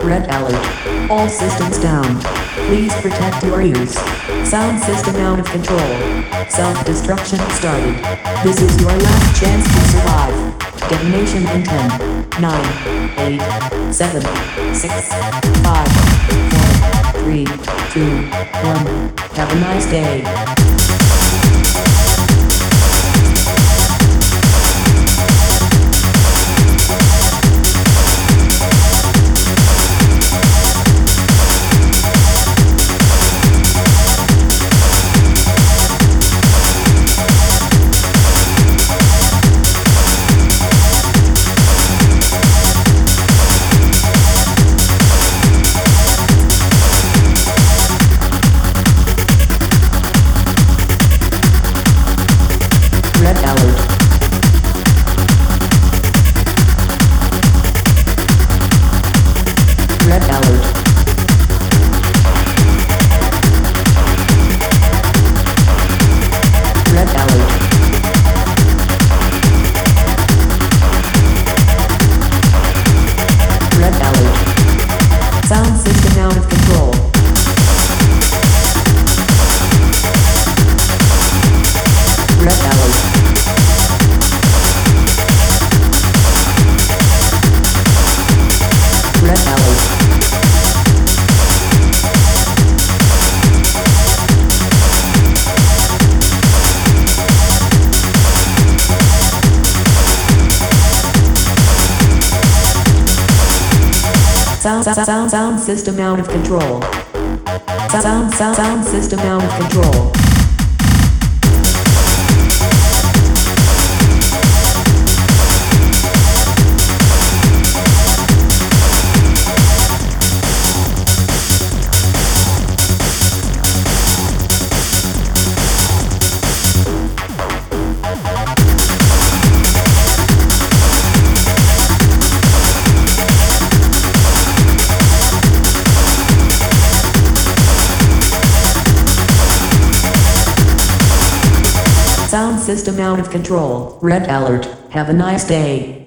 Red alert. All systems down. Please protect your ears. Sound system out of control. Self-destruction started. This is your last chance to survive. Detonation in 10, 9, 8, 7, 6, 5, 4, 3, 2, 1. Have a nice day. Red alert. Red alert. Red alert. Red alert. Sound system out of control. Red alert. Red alert. Sound system out of control. Sound system out of control. Sound system out of control. Red alert. Have a nice day.